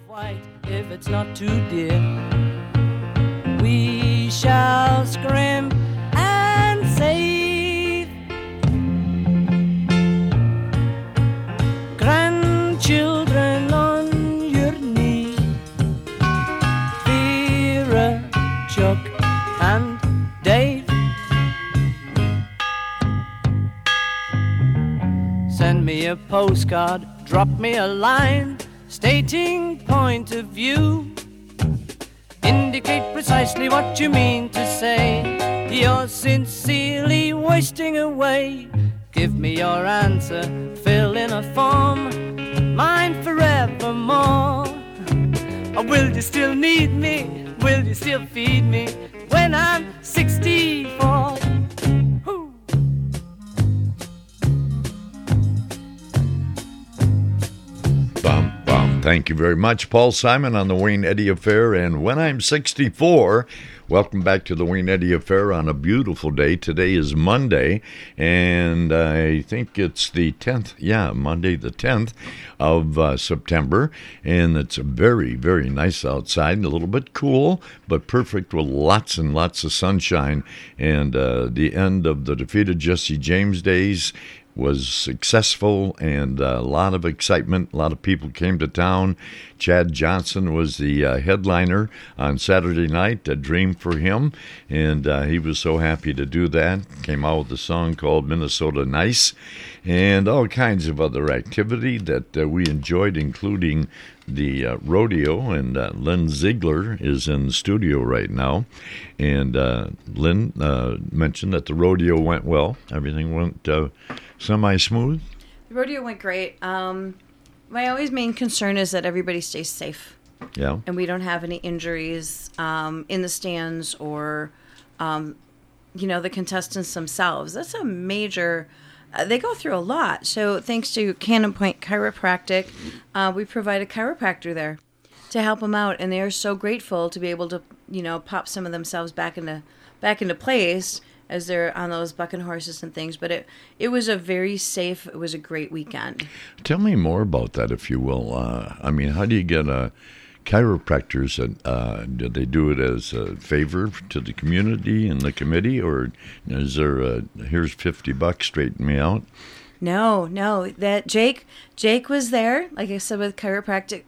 White, if it's not too dear, we shall scrim and save. Grandchildren on your knee, Vera, Chuck, and Dave. Send me a postcard, drop me a line, stating point of view. Indicate precisely what you mean to say. You're sincerely wasting away. Give me your answer, fill in a form, mine forevermore. Or will you still need me? Will you still feed me when I'm 64? Thank you very much, Paul Simon on the Wayne Eddy Affair. And when I'm 64, welcome back to the Wayne Eddy Affair on a beautiful day. Today is Monday, and I think it's the 10th. Yeah, Monday the 10th of September. And it's very, very nice outside. A little bit cool, but perfect with lots and lots of sunshine. And the end of the Defeated Jesse James days was successful, and a lot of excitement. A lot of people came to town. Chad Johnson was the headliner on Saturday night, A Dream for Him, and he was so happy to do that. Came out with a song called Minnesota Nice, and all kinds of other activity that we enjoyed, including the rodeo, and Lynn Ziegler is in the studio right now. And Lynn mentioned that the rodeo went well. Everything went semi-smooth. The rodeo went great. My always main concern is that everybody stays safe. Yeah. And we don't have any injuries in the stands or, the contestants themselves. That's a major... they go through a lot. So thanks to Cannon Point Chiropractic, we provide a chiropractor there to help them out. And they are so grateful to be able to, pop some of themselves back into place as they're on those bucking horses and things. But it was a very safe, it was a great weekend. Tell me more about that, if you will. How do you get chiropractors? Do they do it as a favor to the community and the committee, or is there here's $50, straighten me out? No. That Jake was there, like I said, with chiropractic.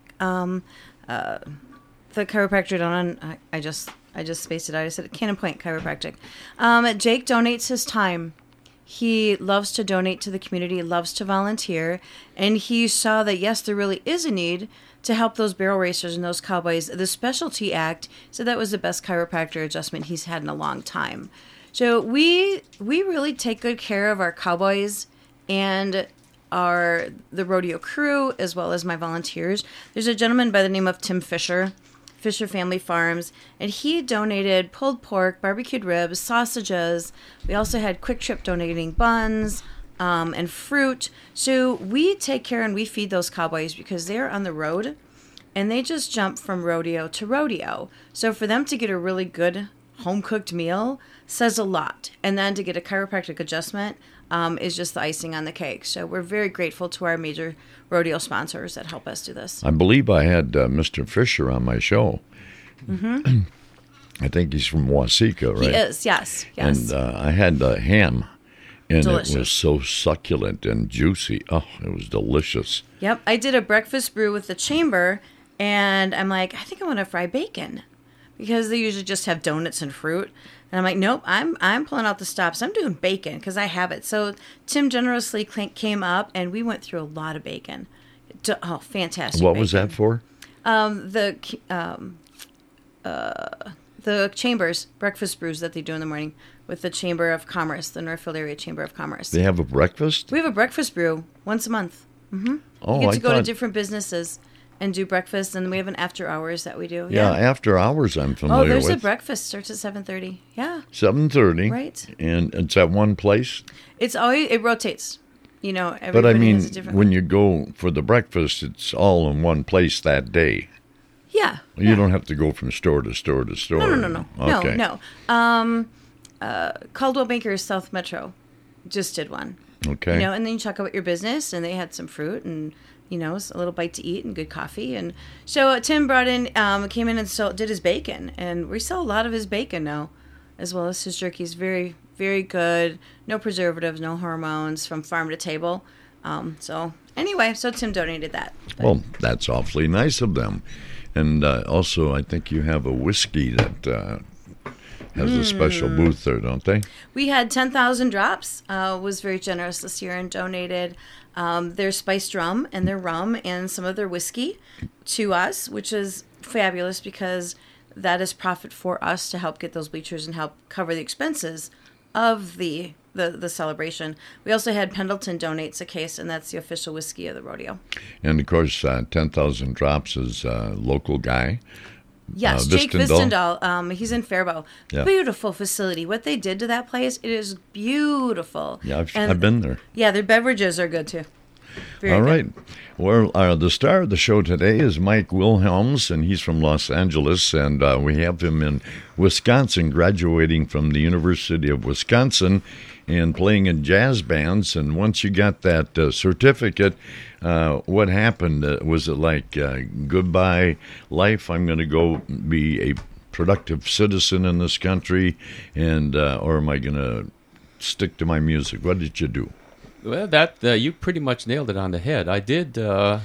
The chiropractor down on, I just spaced it out. I said Cannon Point Chiropractic. Jake donates his time. He loves to donate to the community, loves to volunteer, and he saw that, yes, there really is a need to help those barrel racers and those cowboys. The Specialty Act said that was the best chiropractor adjustment he's had in a long time. So we really take good care of our cowboys and the rodeo crew, as well as my volunteers. There's a gentleman by the name of Tim Fisher Family Farms, and he donated pulled pork, barbecued ribs, sausages. We also had Quick Trip donating buns and fruit. So we take care and we feed those cowboys because they're on the road and they just jump from rodeo to rodeo. So for them to get a really good home-cooked meal says a lot. And then to get a chiropractic adjustment is just the icing on the cake. So we're very grateful to our major rodeo sponsors that help us do this. I believe I had Mr. Fisher on my show. Mm-hmm. I think he's from Waseca, right? He is, yes. And I had ham, and delicious. It was so succulent and juicy. Oh, it was delicious. Yep, I did a breakfast brew with the chamber, and I'm like, I think I want to fry bacon, because they usually just have donuts and fruit. And I'm like, nope, I'm pulling out the stops. I'm doing bacon because I have it. So Tim generously came up, and we went through a lot of bacon. Oh, fantastic! What bacon. was that for? The chambers breakfast brews that they do in the morning with the Chamber of Commerce, the Northfield Area Chamber of Commerce. They have a breakfast? We have a breakfast brew once a month. Mm-hmm. Oh, you get to go to different businesses and do breakfast, and we have an after hours that we do. Yeah, after hours I'm familiar with. Oh, there's a breakfast. Starts at 7:30. Yeah. 7:30. Right. And it's at one place? It rotates. Everybody but I mean, has a different when one. you go for the breakfast, it's all in one place that day. Yeah. You don't have to go from store to store to store. No. Okay. No. Caldwell Banker's South Metro just did one. Okay. And then you check out your business, and they had some fruit and, a little bite to eat and good coffee. And so Tim came in and did his bacon, and we sell a lot of his bacon now, as well as his jerky's. Very, very good. No preservatives, no hormones, from farm to table. So Tim donated that. Well, that's awfully nice of them. And also, I think you have a whiskey that has a special booth there, don't they? We had 10,000 Drops, was very generous this year and donated their spiced rum and their rum and some of their whiskey to us, which is fabulous because that is profit for us to help get those bleachers and help cover the expenses of the celebration. We also had Pendleton donates a case, and that's the official whiskey of the rodeo. And of course, 10,000 Drops is a local guy. Yes, Jake Vistendahl. He's in Faribault. Yeah. Beautiful facility. What they did to that place, it is beautiful. Yeah, I've been there. Yeah, their beverages are good too. Very All good. right. Well, the star of the show today is Mike Wilhelms, and he's from Los Angeles, and we have him in Wisconsin, graduating from the University of Wisconsin and playing in jazz bands. And once you got that certificate, what happened? Was it like, goodbye life, I'm going to go be a productive citizen in this country, and or am I going to stick to my music? What did you do? Well, that you pretty much nailed it on the head. I did.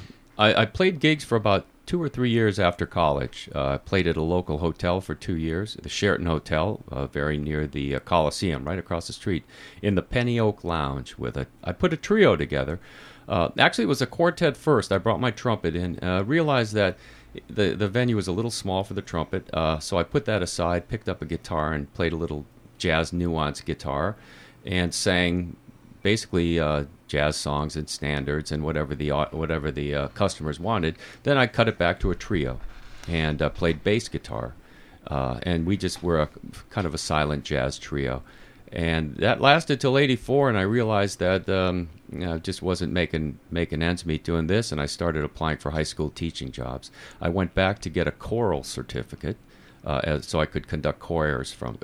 I played gigs for about 2 or 3 years after college. I played at a local hotel for 2 years, the Sheraton Hotel, very near the Coliseum, right across the street, in the Penny Oak Lounge. I put a trio together. Actually, it was a quartet first. I brought my trumpet in. Realized that the venue was a little small for the trumpet, so I put that aside, picked up a guitar, and played a little jazz nuance guitar, and sang basically jazz songs and standards and whatever the customers wanted. Then I cut it back to a trio and played bass guitar, and we just were kind of a silent jazz trio. And that lasted till '84, and I realized that just wasn't making ends meet doing this, and I started applying for high school teaching jobs. I went back to get a choral certificate, so I could conduct choirs from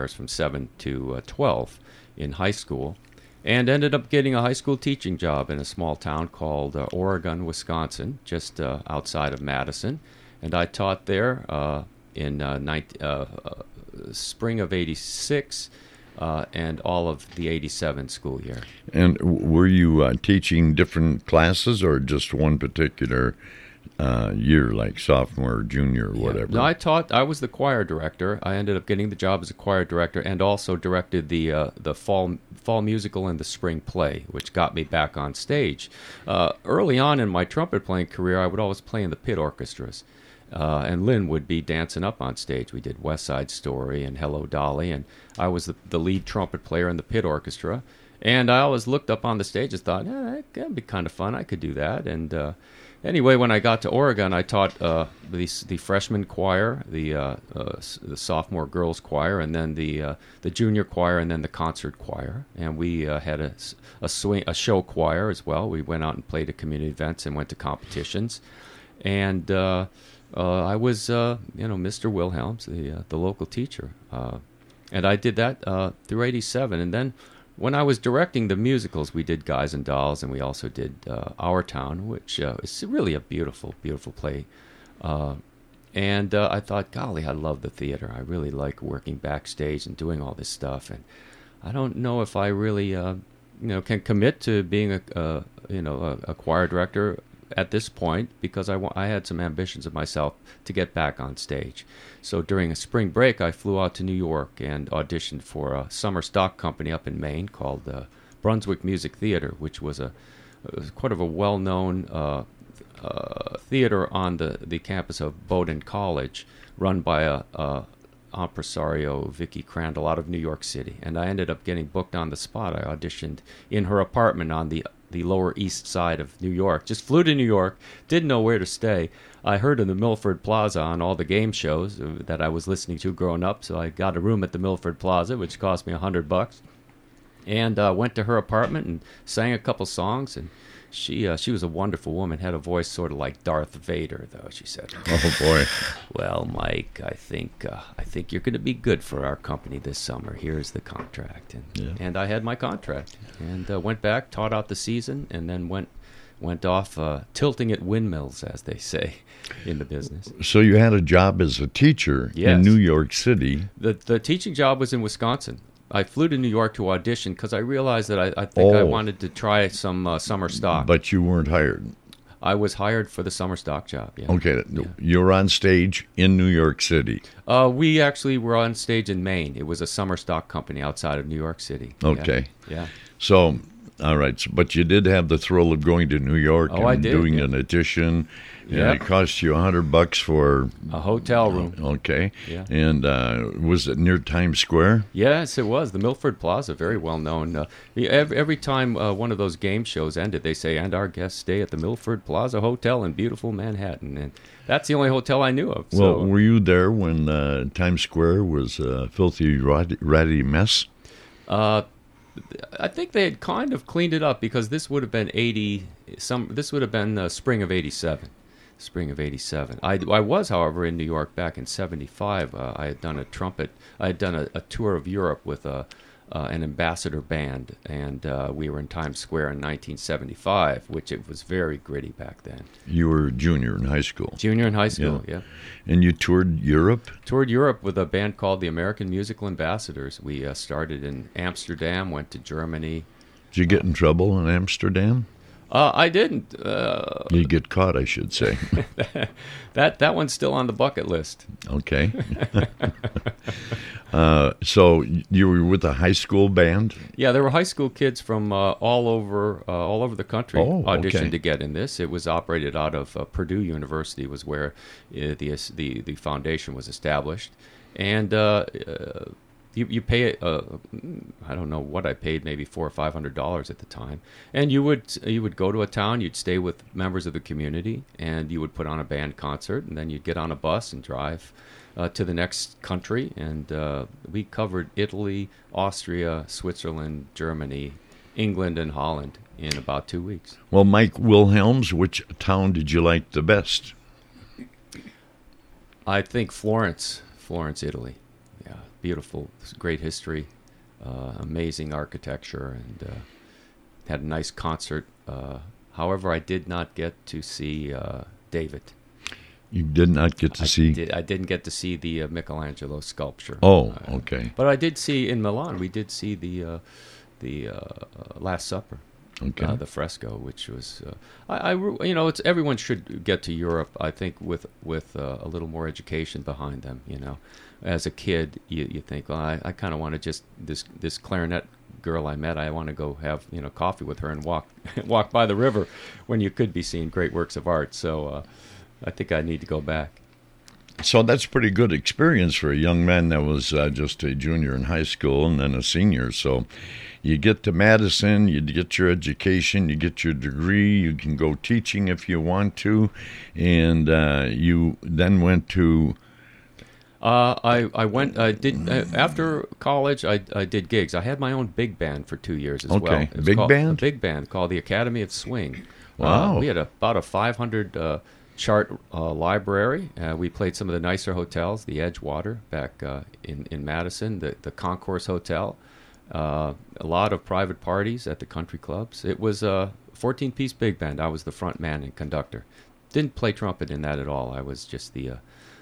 7 to 12 in high school. And ended up getting a high school teaching job in a small town called Oregon, Wisconsin, just outside of Madison. And I taught there in spring of '86 and all of the '87 school year. And were you teaching different classes or just one particular year, like sophomore or junior or whatever? No, I was the choir director. I ended up getting the job as a choir director and also directed the fall musical and the spring play, which got me back on stage. Early on in my trumpet playing career, I would always play in the pit orchestras. And Lynn would be dancing up on stage. We did West Side Story and Hello Dolly, and I was the lead trumpet player in the pit orchestra. And I always looked up on the stage and thought, that'd be kind of fun. I could do that. And anyway, when I got to Oregon, I taught the freshman choir, the sophomore girls choir, and then the junior choir, and then the concert choir. And we had a show choir as well. We went out and played at community events and went to competitions. And I was, Mr. Wilhelms, the local teacher. And I did that through '87. And then when I was directing the musicals, we did Guys and Dolls, and we also did Our Town, which is really a beautiful, beautiful play. And I thought, golly, I love the theater. I really like working backstage and doing all this stuff. And I don't know if I really, can commit to being a choir director at this point, because I had some ambitions of myself to get back on stage. So during a spring break, I flew out to New York and auditioned for a summer stock company up in Maine called Brunswick Music Theater, which was quite of a well-known theater on the campus of Bowdoin College, run by a impresario, Vicki Crandall, out of New York City. And I ended up getting booked on the spot. I auditioned in her apartment on the Lower East Side of New York. Just flew to New York, didn't know where to stay. I heard of the Milford Plaza on all the game shows that I was listening to growing up, so I got a room at the Milford Plaza, which cost me $100, and went to her apartment and sang a couple songs. And she was a wonderful woman, had a voice sort of like Darth Vader, though. She said, "Oh boy, well, Mike, I think you're going to be good for our company this summer. Here's the contract." And I had my contract and went back, taught out the season, and then went went off tilting at windmills, as they say in the business. So you had a job as a teacher in Yes. New York City. The teaching job was in Wisconsin. I flew to New York to audition because I realized that I think I Oh. wanted to try some summer stock. But you weren't hired. I was hired for the summer stock job. Yeah. Okay, you were on stage in New York City. We actually were on stage in Maine. It was a summer stock company outside of New York City. Yeah. Okay. Yeah. So, all right, but you did have the thrill of going to New York Oh, and I did, doing yeah. an audition. Yeah. And it cost you $100 for, A hotel room. okay. Yeah. And was it near Times Square? Yes, it was. The Milford Plaza, very well known. Every time one of those game shows ended, they say, and our guests stay at the Milford Plaza Hotel in beautiful Manhattan. And that's the only hotel I knew of. Well, So, were you there when Times Square was a filthy, ratty mess? I think they had kind of cleaned it up because this would have been this would have been spring of 87. Spring of 87. I was, however, in New York back in 75. I had done a tour of Europe with an ambassador band, and we were in Times Square in 1975, which it was very gritty back then. You were a junior in high school. Junior in high school, yeah. And you toured Europe? Toured Europe with a band called the American Musical Ambassadors. We started in Amsterdam, went to Germany. Did you get in trouble in Amsterdam? I didn't. You get caught, I should say. That one's still on the bucket list. Okay. So you were with a high school band? Yeah, there were high school kids from all over the country Oh, auditioned okay. to get in this. It was operated out of Purdue University, was where the foundation was established, and you pay I don't know what I paid, maybe $400 or $500 at the time, and you would go to a town, you'd stay with members of the community, and you would put on a band concert, and then you'd get on a bus and drive to the next country, and we covered Italy, Austria, Switzerland, Germany, England, and Holland in about 2 weeks. Well, Mike Wilhelms, which town did you like the best? I think Florence, Italy. Yeah, beautiful, great history, amazing architecture, and had a nice concert. However, I did not get to see David. You did not get to see? I didn't get to see the Michelangelo sculpture. Oh, okay. But I did see in Milan. We did see the Last Supper. Okay. The fresco, which was, it's everyone should get to Europe. I think with a little more education behind them. As a kid, you think, well, I kind of want to just this clarinet girl I met. I want to go have coffee with her and walk by the river, when you could be seeing great works of art. So I think I need to go back. So that's a pretty good experience for a young man that was just a junior in high school and then a senior. So you get to Madison, you get your education, you get your degree, you can go teaching if you want to, and you then went to... I did after college. I did gigs. I had my own big band for 2 years as well. Okay. It was Big called- band? A big band called the Academy of Swing. Wow. We had about a 500 chart library. We played some of the nicer hotels, the Edgewater back in Madison, the Concourse Hotel. A lot of private parties at the country clubs. It was a 14-piece big band. I was the front man and conductor. Didn't play trumpet in that at all. I was just the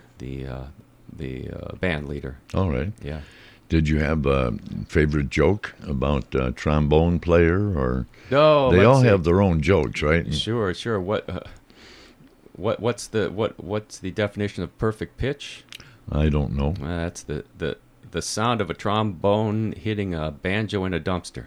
band leader. All right. Yeah. Did you have a favorite joke about a trombone player? Or No, they let's all see. have their own jokes, right? Sure. What's the definition of perfect pitch? I don't know. That's the sound of a trombone hitting a banjo in a dumpster.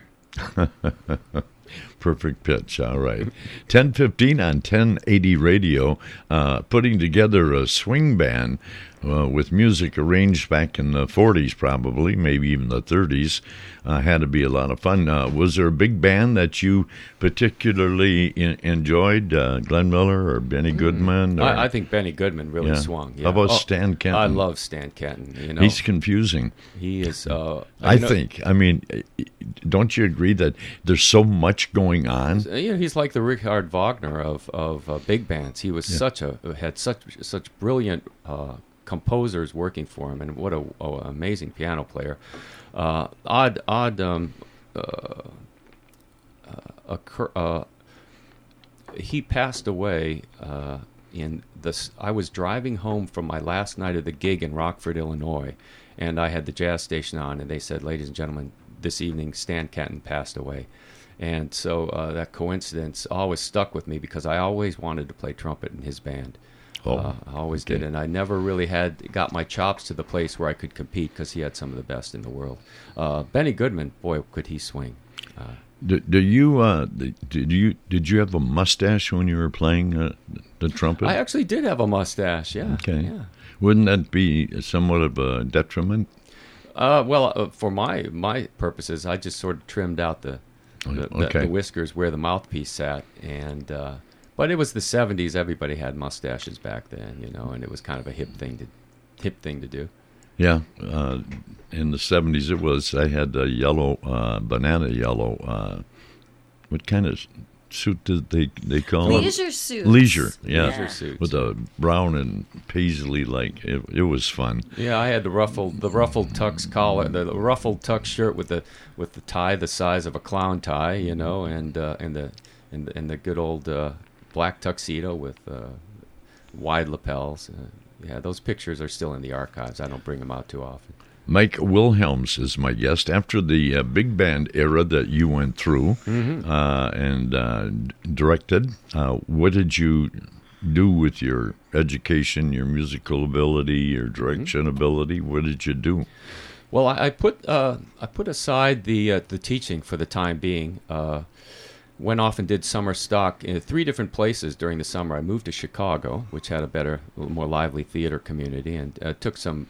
Perfect pitch. All right. 10:15 on 1080 radio, putting together a swing band with music arranged back in the 40s, probably, maybe even the 30s. Had to be a lot of fun. Was there a big band that you particularly enjoyed? Glenn Miller or Benny Goodman? Or, I think Benny Goodman really Yeah. swung. Yeah. How about Stan Kenton? I love Stan Kenton. He's confusing. He is. I think. I mean, don't you agree that there's so much going on? He's like the Richard Wagner of big bands. He was had such brilliant composers working for him, and what a amazing piano player. he passed away in this. I was driving home from my last night of the gig in Rockford, Illinois, and I had the jazz station on, and they said, "Ladies and gentlemen, this evening Stan Kenton passed away." And so that coincidence always stuck with me because I always wanted to play trumpet in his band. I always did, and I never really got my chops to the place where I could compete because he had some of the best in the world. Benny Goodman, boy, could he swing! Did you have a mustache when you were playing the trumpet? I actually did have a mustache. Yeah. Okay. Yeah. Wouldn't that be somewhat of a detriment? For my purposes, I just sort of trimmed out the whiskers where the mouthpiece sat, and but it was the '70s. Everybody had mustaches back then, and it was kind of a hip thing to do. Yeah, in the '70s it was. I had a yellow, banana yellow. What kind of suit did they call it? Leisure suits. Leisure, yeah. Leisure suits. With a brown and paisley, it was fun. Yeah, I had the ruffled tux collar, the ruffled tux shirt with the tie the size of a clown tie, and the good old black tuxedo with wide lapels. Yeah, those pictures are still in the archives. I don't bring them out too often. Mike Wilhelms is my guest. After the big band era that you went through and directed, what did you do with your education, your musical ability, your direction ability? What did you do? Well, I put aside the teaching for the time being. Went off and did summer stock in 3 different places during the summer. I moved to Chicago, which had a more lively theater community, and took some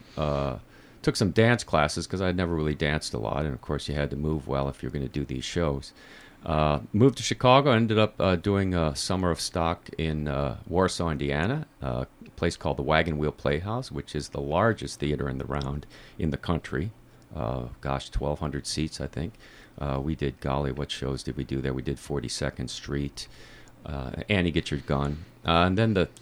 dance classes because I'd never really danced a lot, and of course you had to move well if you're going to do these shows. Moved to Chicago, ended up doing a summer of stock in Warsaw, Indiana, a place called the Wagon Wheel Playhouse, which is the largest theater in the country. 1,200 seats, I think. We did, what shows did we do there? We did 42nd Street, Annie Get Your Gun. And then the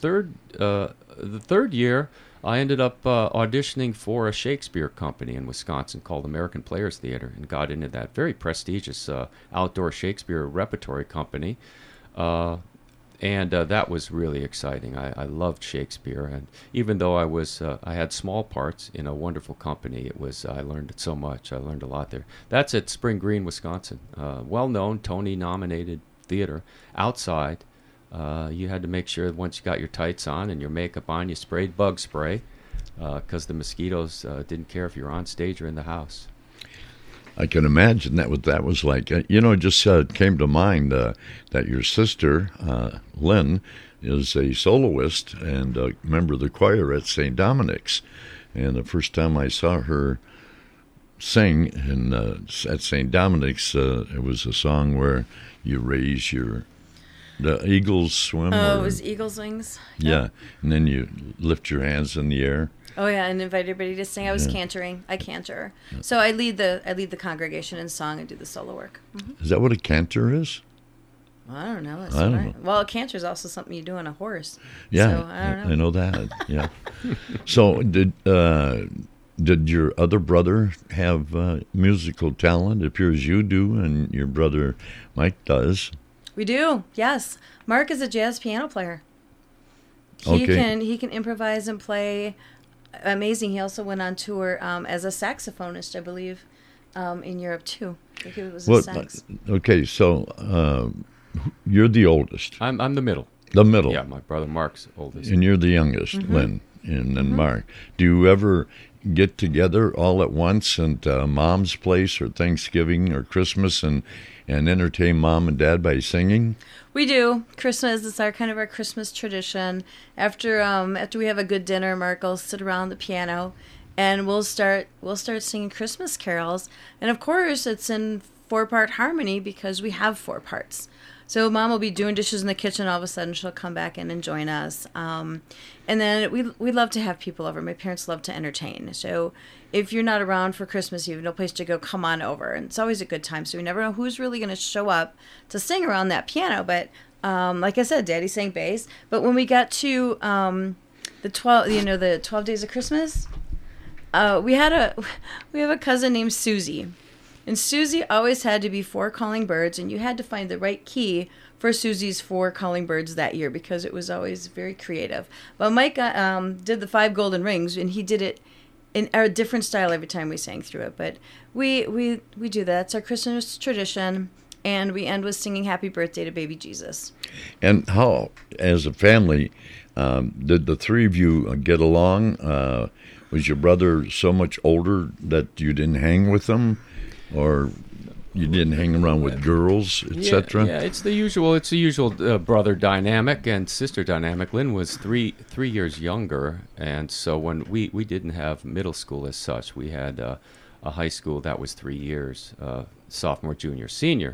third year, I ended up auditioning for a Shakespeare company in Wisconsin called American Players Theater and got into that very prestigious outdoor Shakespeare repertory company. And that was really exciting. I loved Shakespeare, and even though I had small parts in a wonderful company, I learned so much. I learned a lot there. That's at Spring Green, Wisconsin. Well-known, Tony-nominated theater. Outside, you had to make sure once you got your tights on and your makeup on, you sprayed bug spray because the mosquitoes didn't care if you were on stage or in the house. I can imagine that was like, it just came to mind that your sister, Lynn, is a soloist and a member of the choir at St. Dominic's. And the first time I saw her sing at St. Dominic's, it was a song where you raise the eagles swim. Oh, it was Eagle's Wings. Yeah, and then you lift your hands in the air. Oh yeah, and invite everybody to sing. I was cantering. I cantor. So I lead the congregation in song and do the solo work. Mm-hmm. Is that what a cantor is? Well, I don't know. I don't know. Well, a cantor is also something you do on a horse. Yeah, so, I don't know. I know that. Yeah. So did your other brother have musical talent? It appears you do, and your brother Mike does. We do. Yes, Mark is a jazz piano player. He can improvise and play. Amazing. He also went on tour as a saxophonist, I believe, in Europe too. I think it was a sax. Okay, so you're the oldest. I'm the middle. The middle. Yeah, my brother Mark's oldest. And you're the youngest, Lynn, and then Mark. Do you ever get together all at once at Mom's place or Thanksgiving or Christmas and entertain Mom and Dad by singing? We do. Christmas is our Christmas tradition. After we have a good dinner, Mark will sit around the piano, and we'll start singing Christmas carols. And of course, it's in 4-part harmony because we have 4 parts. So Mom will be doing dishes in the kitchen. All of a sudden, she'll come back in and join us. And then we love to have people over. My parents love to entertain. So if you're not around for Christmas, you have no place to go, come on over. And it's always a good time. So we never know who's really going to show up to sing around that piano. But like I said, Daddy sang bass. But when we got to the 12 Days of Christmas, we have a cousin named Susie. And Susie always had to be 4 calling birds, and you had to find the right key for Susie's 4 calling birds that year because it was always very creative. But Mike did the 5 golden rings, and he did it in a different style every time we sang through it. But we do that. It's our Christmas tradition, and we end with singing Happy Birthday to Baby Jesus. And how, as a family, did the three of you get along? Was your brother so much older that you didn't hang with him, or you didn't hang around with girls, etc.? Yeah, it's the usual. It's the usual brother dynamic and sister dynamic. Lynn was three years younger, and so when we didn't have middle school as such, we had a high school that was 3 years, sophomore, junior, senior.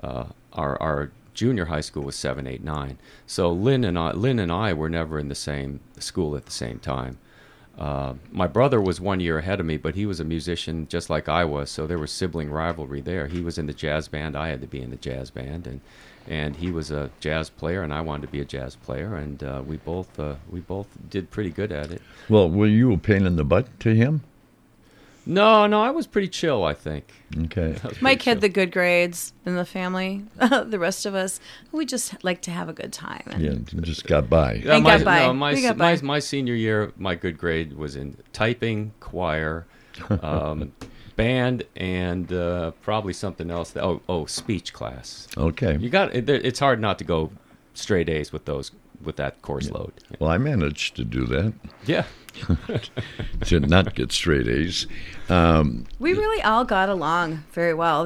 Our junior high school was 7, 8, 9. So Lynn and I were never in the same school at the same time. My brother was 1 year ahead of me, but he was a musician just like I was, so there was sibling rivalry there. He was in the jazz band, I had to be in the jazz band, and he was a jazz player, and I wanted to be a jazz player, and we both did pretty good at it. Well, were you a pain in the butt to him? No, I was pretty chill, I think. Okay. Mike had the good grades in the family. The rest of us, we just like to have a good time. And Yeah, just got by. Yeah, And got by. My, We got by. my senior year, my good grade was in typing, choir, band, and probably something else. Speech class. Okay. It's hard not to go straight A's with that course load. Well, I managed to do that, Yeah. to not get straight A's. we really all got along very well.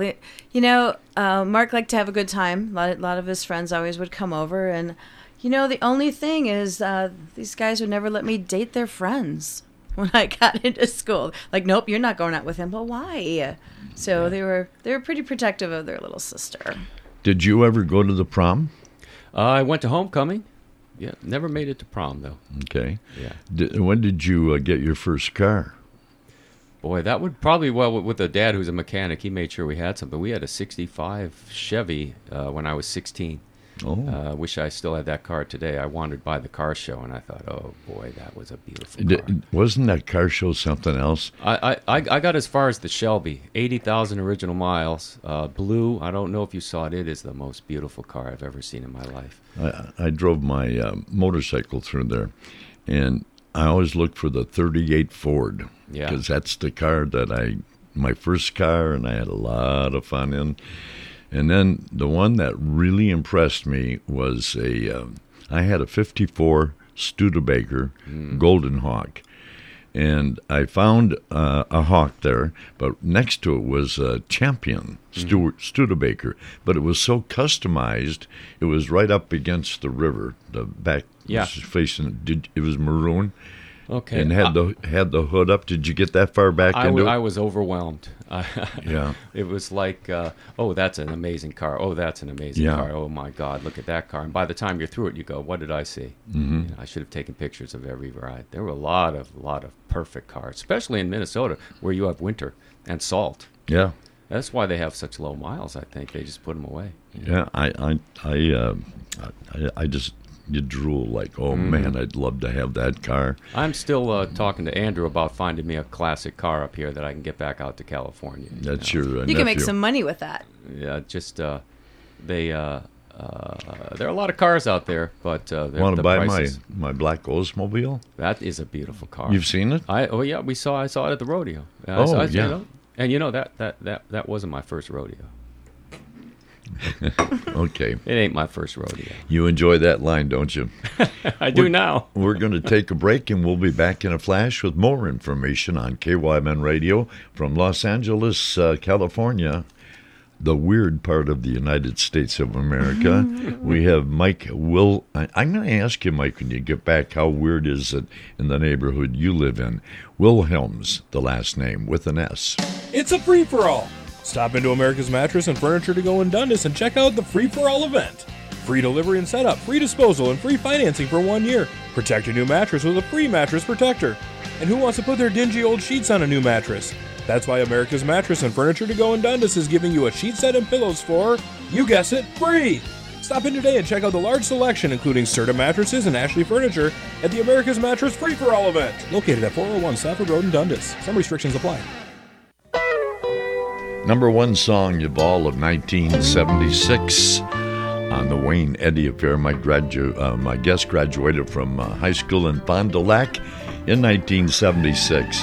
Mark liked to have a good time. A lot of his friends always would come over. And, the only thing is these guys would never let me date their friends when I got into school. Like, nope, you're not going out with him. But why? So they were pretty protective of their little sister. Did you ever go to the prom? I went to homecoming. Yeah, never made it to prom, though. Okay. Yeah. When did you get your first car? Boy, that would probably, with a dad who's a mechanic, he made sure we had something. We had a 65 Chevy when I was 16. Oh. Wish I still had that car today. I wandered by the car show, and I thought, oh, boy, that was a beautiful car. Wasn't that car show something else? I got as far as the Shelby, 80,000 original miles, blue. I don't know if you saw it. It is the most beautiful car I've ever seen in my life. I drove my motorcycle through there, and I always looked for the 38 Ford. Yeah. Because that's the car my first car, and I had a lot of fun in. And then the one that really impressed me was I had a 54 Studebaker Golden Hawk. And I found a Hawk there, but next to it was a Champion Studebaker. But it was so customized, it was right up against the river. The back was facing, it was maroon. Okay. And had the hood up. Did you get that far back into it? I was overwhelmed. Yeah. It was like, that's an amazing car. Oh, that's an amazing car. Oh, my God, look at that car. And by the time you're through it, you go, what did I see? Mm-hmm. I should have taken pictures of every ride. There were a lot of perfect cars, especially in Minnesota, where you have winter and salt. Yeah. That's why they have such low miles, I think. They just put them away. Yeah, I just... You drool like, oh, man, I'd love to have that car. I'm still talking to Andrew about finding me a classic car up here that I can get back out to California. That's your nephew. You can make some money with that. Yeah, just there are a lot of cars out there, but Want to buy prices, my black Oldsmobile? That is a beautiful car. You've seen it? I saw it at the rodeo. Yeah. That wasn't my first rodeo. Okay. It ain't my first rodeo. You enjoy that line, don't you? I do now. We're going to take a break, and we'll be back in a flash with more information on KYMN Radio from Los Angeles, California, the weird part of the United States of America. We have Mike Will. I'm going to ask you, Mike, when you get back, how weird is it in the neighborhood you live in? Wilhelms, the last name, with an S. It's a free-for-all. Stop into America's Mattress and Furniture to Go in Dundas and check out the free-for-all event. Free delivery and setup, free disposal, and free financing for 1 year. Protect your new mattress with a free mattress protector. And who wants to put their dingy old sheets on a new mattress? That's why America's Mattress and Furniture to Go in Dundas is giving you a sheet set and pillows for, you guessed it, free! Stop in today and check out the large selection, including Serta Mattresses and Ashley Furniture, at the America's Mattress Free-for-All event, located at 401 Stafford Road in Dundas. Some restrictions apply. Number one song of all of 1976, on the Wayne Eddy Affair. My guest graduated from high school in Fond du Lac in 1976.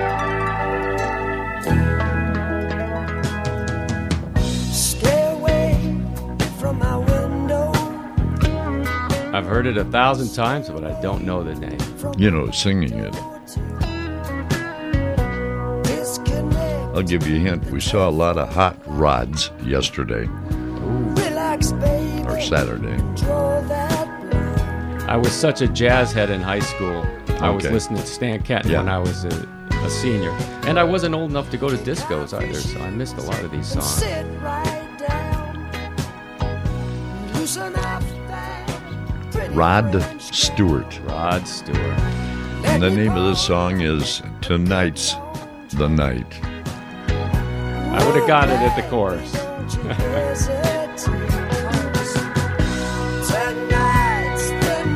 Stay away from my window. I've heard it 1,000 times, but I don't know the name. You know, singing it. I'll give you a hint. We saw a lot of hot rods yesterday. Relax, baby. Or Saturday. Draw that line. I was such a jazz head in high school. I was Okay. listening to Stan Kenton when I was a senior. And I wasn't old enough to go to discos either, so I missed a lot of these songs. Sit right down. Loosen up that pretty Rod French Stewart. Rod Stewart. And the name of this song is Tonight's the Night. I would have got it at the chorus. Tonight's the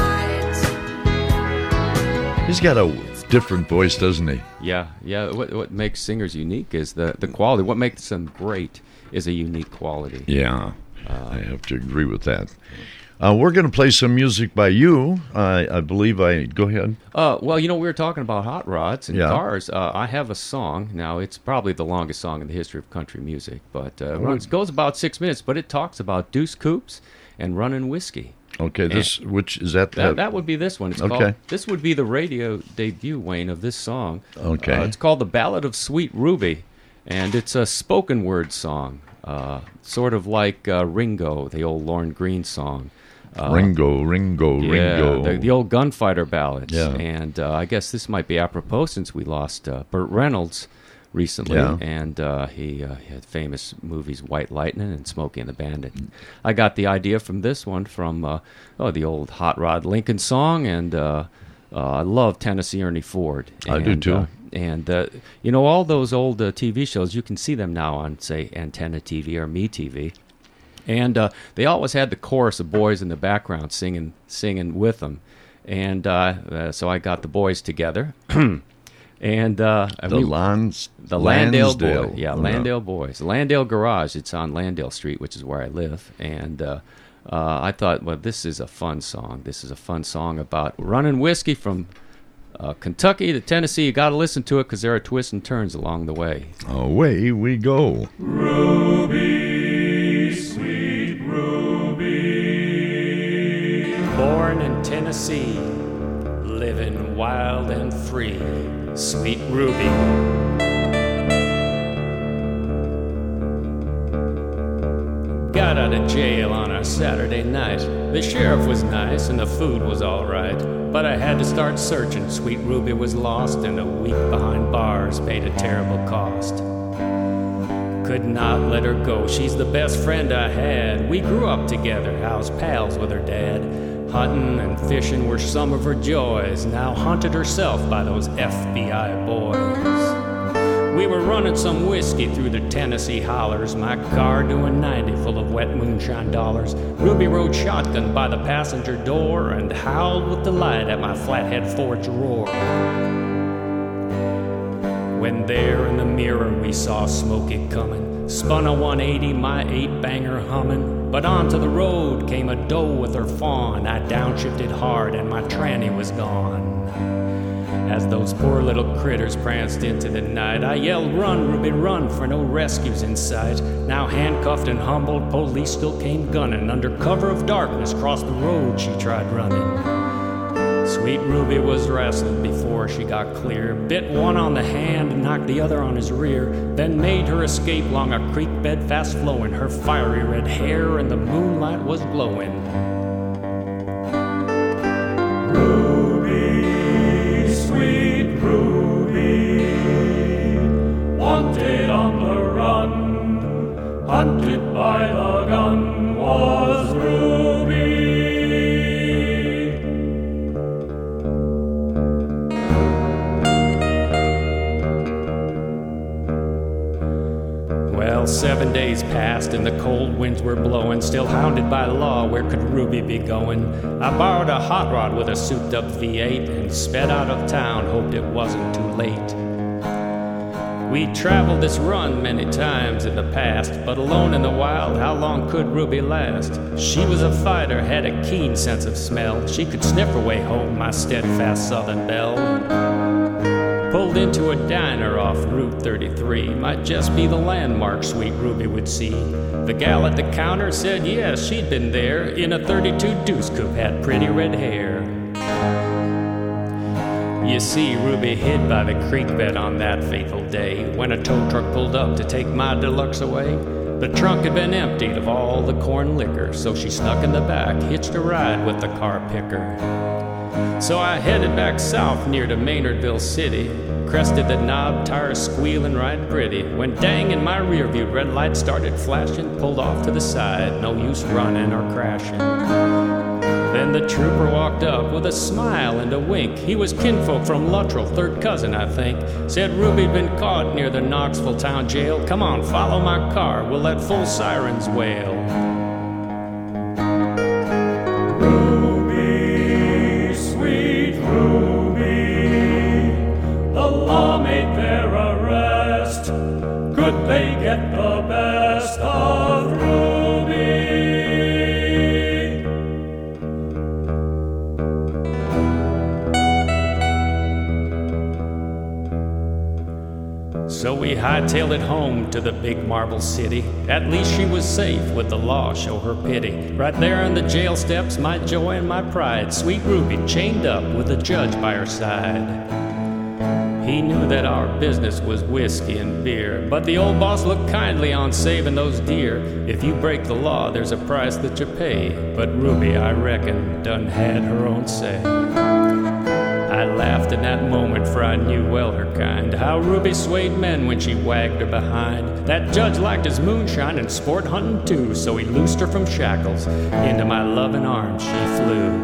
night. He's got a different voice, doesn't he? Yeah. What makes singers unique is the quality. What makes them great is a unique quality. Yeah, I have to agree with that. We're going to play some music by you. I believe go ahead. Well, we were talking about hot rods and Yeah. cars. I have a song. Now, it's probably the longest song in the history of country music, but it goes about 6 minutes, but it talks about deuce coups and running whiskey. Okay, which is that? That would be this one. It's Okay. called, this would be the radio debut, Wayne, of this song. Okay. It's called The Ballad of Sweet Ruby, and it's a spoken word song, sort of like Ringo, the old Lorne Greene song. Ringo. Yeah, the old gunfighter ballads. Yeah. And I guess this might be apropos since we lost Burt Reynolds recently. Yeah. And he had famous movies White Lightning and Smokey and the Bandit. I got the idea from this one from the old Hot Rod Lincoln song, and I love Tennessee Ernie Ford. I do too. And all those old TV shows, you can see them now on, say, Antenna TV or MeTV. And they always had the chorus of boys in the background singing with them. And so I got the boys together. And The Landale Lansdale. Boys. Yeah, Landale Boys. Landale Garage. It's on Landale Street, which is where I live. And I thought, well, this is a fun song. This is a fun song about running whiskey from Kentucky to Tennessee. You got to listen to it because there are twists and turns along the way. Away we go. Born in Tennessee, living wild and free, sweet Ruby. Got out of jail on a Saturday night. The sheriff was nice and the food was alright, but I had to start searching. Sweet Ruby was lost, and a week behind bars paid a terrible cost. Could not let her go, she's the best friend I had. We grew up together, I was pals with her dad. Hunting and fishing were some of her joys, now haunted herself by those FBI boys. We were running some whiskey through the Tennessee hollers, my car doing 90 full of wet moonshine dollars. Ruby rode shotgun by the passenger door and howled with delight at my flathead Ford's roar. When there in the mirror we saw Smokey coming, spun a 180, my 8-banger humming. But onto the road came a doe with her fawn. I downshifted hard and my tranny was gone. As those poor little critters pranced into the night, I yelled, "Run, Ruby, run, for no rescue's in sight." Now handcuffed and humbled, police still came gunning. Under cover of darkness, across the road she tried running. Sweet Ruby was wrestled before she got clear, bit one on the hand, knocked the other on his rear, then made her escape along a creek bed fast flowing. Her fiery red hair in the moonlight was glowing. Ruby, sweet Ruby, wanted on the run, hunted by the gun was Ruby. Well, 7 days passed and the cold winds were blowing. Still hounded by law, where could Ruby be going? I borrowed a hot rod with a souped-up V8 and sped out of town, hoped it wasn't too late. We traveled this run many times in the past, but alone in the wild, how long could Ruby last? She was a fighter, had a keen sense of smell. She could sniff her way home, my steadfast southern belle. Pulled into a diner off Route 33, might just be the landmark sweet Ruby would see. The gal at the counter said yes, she'd been there, in a 32 Deuce Coupe, had pretty red hair. You see, Ruby hid by the creek bed on that fateful day when a tow truck pulled up to take my deluxe away. The trunk had been emptied of all the corn liquor, so she snuck in the back, hitched a ride with the car picker. So I headed back south near to Maynardville City, crested the knob, tires squealing right pretty, when dang in my rear view red light started flashing, pulled off to the side, no use running or crashing. Then the trooper walked up with a smile and a wink. He was kinfolk from Luttrell, third cousin, I think. Said Ruby'd been caught near the Knoxville town jail. Come on, follow my car, we'll let full sirens wail. Ruby, sweet Ruby, the law made their arrest. Could they get the best of Ruby? So we hightailed it home to the big marble city. At least she was safe, with the law show her pity. Right there on the jail steps, my joy and my pride, sweet Ruby chained up with a judge by her side. He knew that our business was whiskey and beer, but the old boss looked kindly on saving those deer. If you break the law, there's a price that you pay, but Ruby, I reckon, done had her own say. I laughed in that moment, for I knew well her kind, how Ruby swayed men when she wagged her behind. That judge liked his moonshine and sport hunting too, so he loosed her from shackles. Into my loving arms she flew.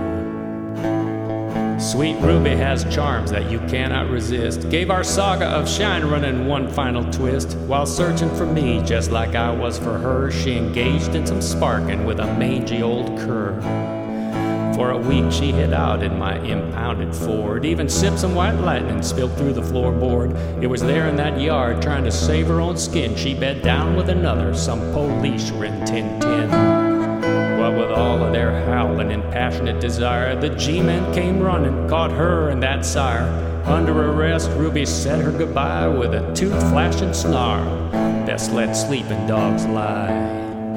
Sweet Ruby has charms that you cannot resist. Gave our saga of Shine Running one final twist. While searching for me, just like I was for her, she engaged in some sparking with a mangy old cur. For a week she hid out in my impounded Ford, even sipped some white lightning spilled through the floorboard. It was there in that yard, trying to save her own skin, she bed down with another, some police Rin Tin Tin. What with all of their howling and passionate desire, the G-men came running, caught her and that sire. Under arrest, Ruby said her goodbye with a tooth-flashing snarl. Best let sleeping dogs lie.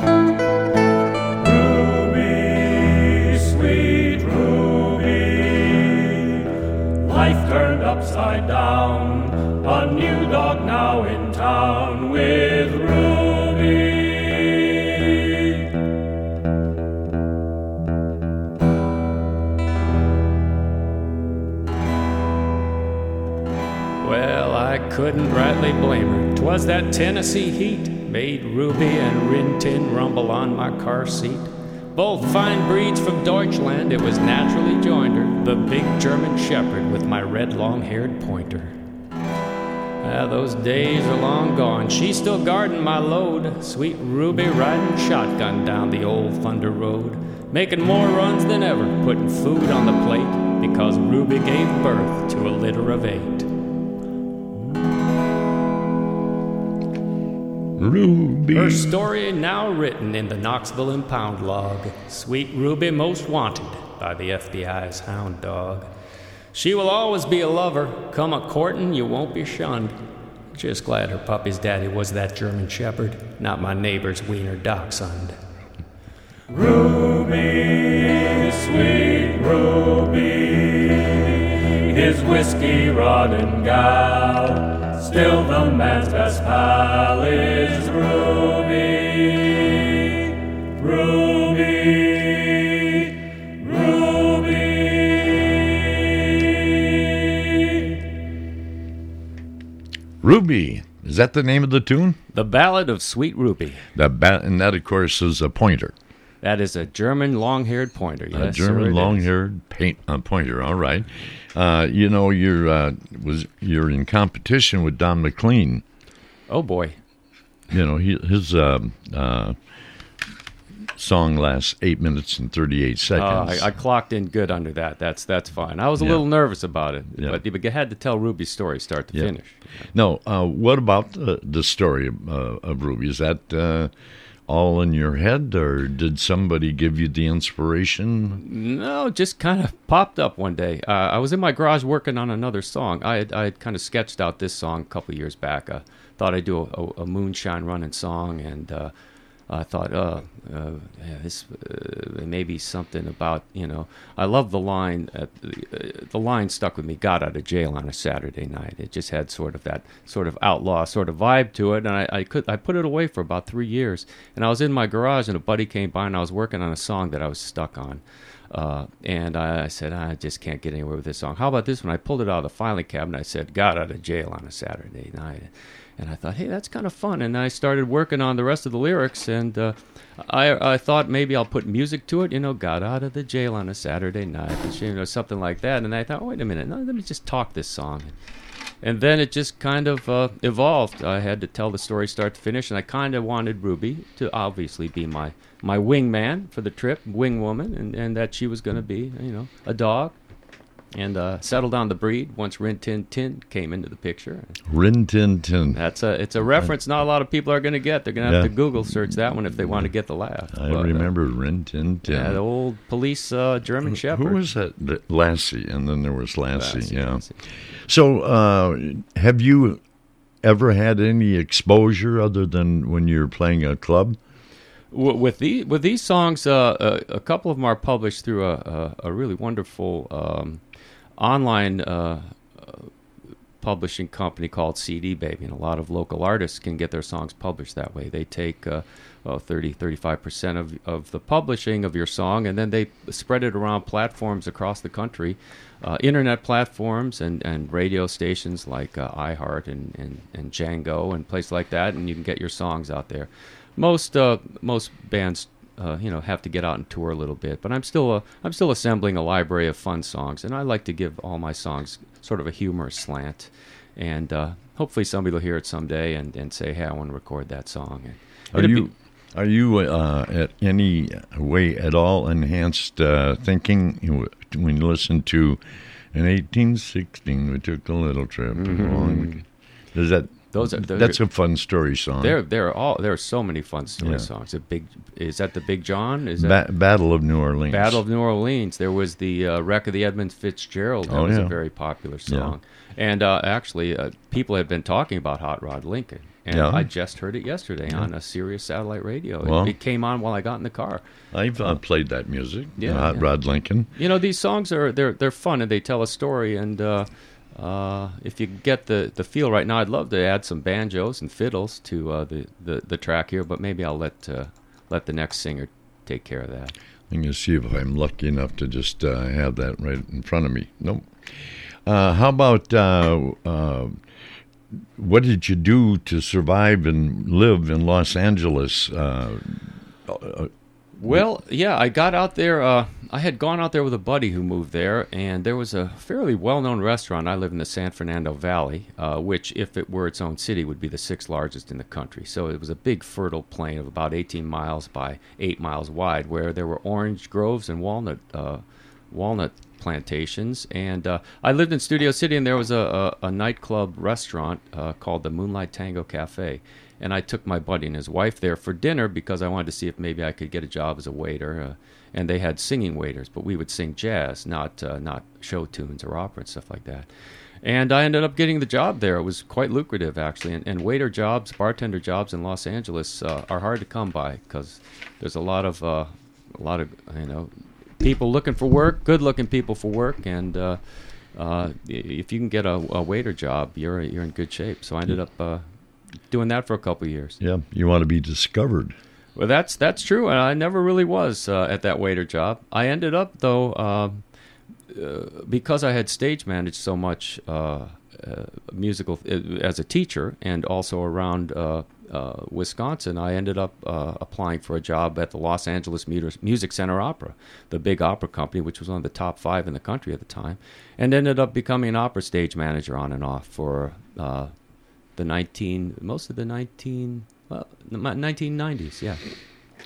Life turned upside down, a new dog now in town with Ruby. Well, I couldn't rightly blame her. 'Twas that Tennessee heat made Ruby and Rin Tin rumble on my car seat. Both fine breeds from Deutschland, it was naturally joined her, the big German shepherd with my red long-haired pointer. Those days are long gone, she's still guarding my load, sweet Ruby riding shotgun down the old Thunder Road, making more runs than ever, putting food on the plate, because Ruby gave birth to a litter of 8. Ruby. Her story now written in the Knoxville Impound Log. Sweet Ruby most wanted by the FBI's hound dog. She will always be a lover. Come a-courtin', you won't be shunned. Just glad her puppy's daddy was that German shepherd, not my neighbor's wiener dachshund. Ruby, sweet Ruby, his whiskey-rodding gal. Still the man's best pal is Ruby, Ruby, Ruby. Ruby. Is that the name of the tune? The Ballad of Sweet Ruby. And that, of course, is a pointer. That is a German long-haired pointer. Yes, A German long-haired pointer. All right. You know, you're in competition with Don McLean. Oh boy. You know, his song lasts 8 minutes and 38 seconds. I clocked in good under that. That's fine. I was a Yeah. little nervous about it, Yeah. but you had to tell Ruby's story start to Yeah. finish. No, what about the story of Ruby? Is that all in your head, or did somebody give you the inspiration? No, just kind of popped up one day. I was in my garage working on another song. I had kind of sketched out this song a couple years back. I thought I'd do a moonshine running song, and I thought, this maybe something about, I love the line. The line stuck with me. Got out of jail on a Saturday night. It just had sort of that sort of outlaw sort of vibe to it, and I put it away for about 3 years. And I was in my garage, and a buddy came by, and I was working on a song that I was stuck on. And I said, I just can't get anywhere with this song. How about this one? I pulled it out of the filing cabinet. I said, got out of jail on a Saturday night. And I thought, hey, that's kind of fun. And I started working on the rest of the lyrics, and I thought maybe I'll put music to it. Got out of the jail on a Saturday night, something like that. And I thought, wait a minute, no, let me just talk this song. And then it just kind of evolved. I had to tell the story start to finish, and I kind of wanted Ruby to obviously be my wingman for the trip, wing woman, and that she was going to be, a dog. And settled on the breed once Rin Tin Tin came into the picture. Rin Tin Tin. It's a reference not a lot of people are going to get. They're going to have to Google search that one if they want to get the laugh. I remember Rin Tin Tin. Yeah, the old police German Shepherd. Who was that? Lassie, and then there was Lassie. Yeah. Lassie. So, have you ever had any exposure other than when you're playing a club? With these songs, a couple of them are published through a really wonderful online publishing company called CD Baby, and a lot of local artists can get their songs published that way. They take 30-35% of the publishing of your song, and then they spread it around platforms across the country, internet platforms and radio stations like iHeart and Django and places like that, and you can get your songs out there. Most bands have to get out and tour a little bit, but I'm still assembling a library of fun songs, and I like to give all my songs sort of a humorous slant, and hopefully somebody will hear it someday and say, hey, I want to record that song. And Are you at any way at all enhanced thinking when you listen to in 1816 we took a little trip along? Does that? That's a fun story song. There are so many fun story songs. Is that the Big John? Is that Battle of New Orleans? Battle of New Orleans. There was the Wreck of the Edmund Fitzgerald. That was a very popular song. Yeah. And actually, people had been talking about Hot Rod Lincoln. And I just heard it yesterday on a Sirius satellite radio. Well, it came on while I got in the car. I've played that music. Hot Rod Lincoln. These songs they're fun and they tell a story. And if you get the feel right now, I'd love to add some banjos and fiddles to the track here, but maybe I'll let the next singer take care of that. I'm going to see if I'm lucky enough to just have that right in front of me. Nope. How about what did you do to survive and live in Los Angeles? Well, yeah, I got out there. I had gone out there with a buddy who moved there, and there was a fairly well-known restaurant. I live in the San Fernando Valley, which, if it were its own city, would be the 6th largest in the country. So it was a big fertile plain of about 18 miles by 8 miles wide, where there were orange groves and walnut plantations. And I lived in Studio City, and there was a nightclub restaurant called the Moonlight Tango Cafe. And I took my buddy and his wife there for dinner because I wanted to see if maybe I could get a job as a waiter. And they had singing waiters, but we would sing jazz, not show tunes or opera and stuff like that. And I ended up getting the job there. It was quite lucrative, actually. And waiter jobs, bartender jobs in Los Angeles are hard to come by because there's a lot of people looking for work, good-looking people for work, and if you can get a waiter job, you're in good shape. So I ended up doing that for a couple of years. Yeah, you want to be discovered. Well, that's true, and I never really was at that waiter job. I ended up, though, because I had stage managed so much musical as a teacher and also around Wisconsin, I ended up applying for a job at the Los Angeles Music Center Opera, the big opera company, which was one of the top 5 in the country at the time, and ended up becoming an opera stage manager on and off for most of the 1990s, yeah.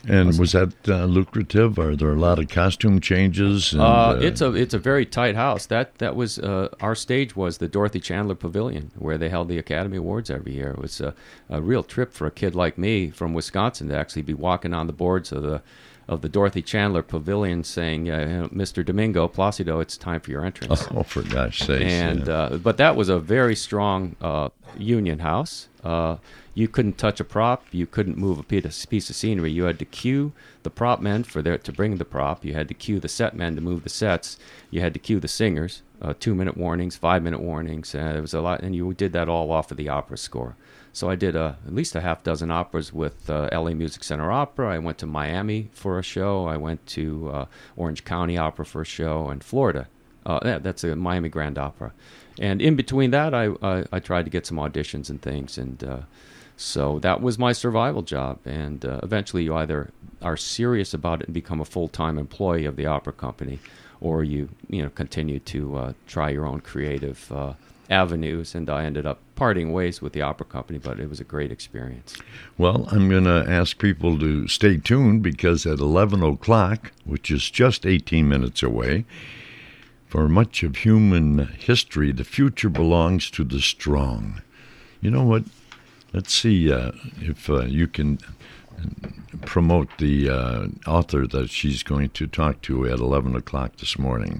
And was that lucrative? Are there a lot of costume changes? And, It's a very tight house. That was our stage was the Dorothy Chandler Pavilion, where they held the Academy Awards every year. It was a real trip for a kid like me from Wisconsin to actually be walking on the boards of the Dorothy Chandler Pavilion, saying, "Mr. Domingo Placido, it's time for your entrance." Oh, for gosh sakes! And yeah. but that was a very strong union house. You couldn't touch a prop. You couldn't move a piece of scenery. You had to cue the prop men to bring the prop. You had to cue the set men to move the sets. You had to cue the singers. 2-minute warnings, 5-minute warnings. There was a lot, and you did that all off of the opera score. So I did at least a half dozen operas with LA Music Center Opera. I went to Miami for a show. I went to Orange County Opera for a show, and Florida. That's a Miami Grand Opera. And in between that, I tried to get some auditions and things, and so that was my survival job. And eventually you either are serious about it and become a full-time employee of the opera company, or you continue to try your own creative avenues. And I ended up parting ways with the opera company, but it was a great experience. Well, I'm going to ask people to stay tuned, because at 11 o'clock, which is just 18 minutes away, for much of human history, the future belongs to the strong. You know what? Let's see if you can promote the author that she's going to talk to at 11 o'clock this morning.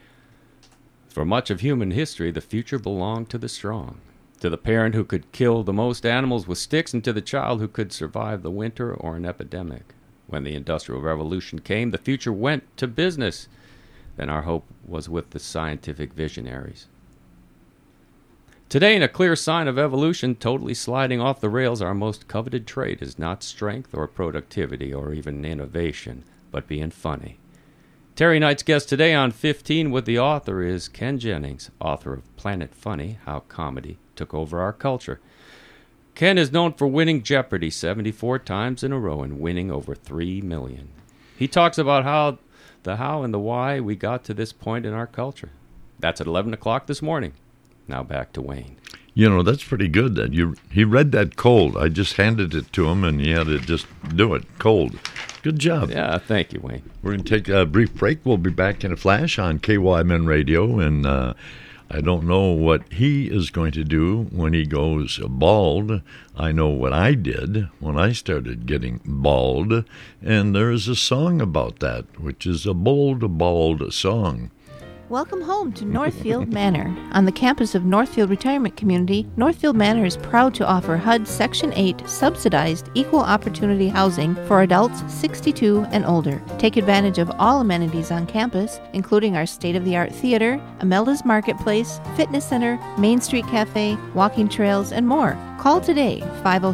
For much of human history, the future belonged to the strong. To the parent who could kill the most animals with sticks, and to the child who could survive the winter or an epidemic. When the Industrial Revolution came, the future went to business. Then our hope was with the scientific visionaries. Today, in a clear sign of evolution, totally sliding off the rails, our most coveted trait is not strength or productivity or even innovation, but being funny. Terry Knight's guest today on 15 with the author is Ken Jennings, author of Planet Funny, How Comedy Took Over Our Culture. Ken is known for winning Jeopardy! 74 times in a row and winning over $3 million. He talks about how and the why we got to this point in our culture. That's at 11 o'clock this morning. Now back to Wayne. You know, that's pretty good. He read that cold. I just handed it to him, and he had to just do it cold. Good job. Yeah, thank you, Wayne. We're going to take a brief break. We'll be back in a flash on KYMN Radio, and I don't know what he is going to do when he goes bald. I know what I did when I started getting bald, and there is a song about that, which is a bold, bald song. Welcome home to Northfield Manor. On the campus of Northfield Retirement Community, Northfield Manor is proud to offer HUD Section 8 subsidized equal opportunity housing for adults 62 and older. Take advantage of all amenities on campus, including our state-of-the-art theater, Imelda's Marketplace, fitness center, Main Street Cafe, walking trails, and more. Call today,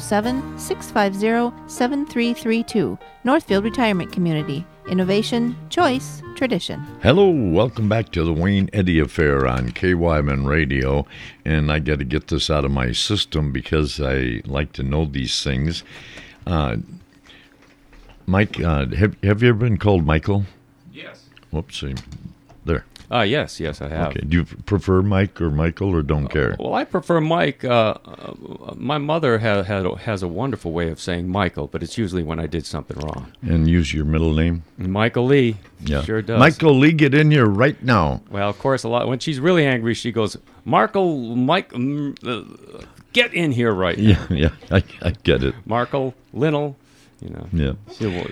507-650-7332. Northfield Retirement Community. Innovation, choice, tradition. Hello, welcome back to the Wayne Eddy Affair on KYMN Radio. And I got to get this out of my system because I like to know these things. Mike, have you ever been called Michael? Yes. Whoops, there. Yes, I have. Okay. Do you prefer Mike or Michael, or don't care? Well, I prefer Mike. My mother has a wonderful way of saying Michael, but it's usually when I did something wrong. And use your middle name? Michael Lee. Yeah. Sure does. Michael Lee, get in here right now. Well, of course, a lot. When she's really angry, she goes, get in here right now. Yeah, I get it. Markle, Linnell, Yeah. She'll,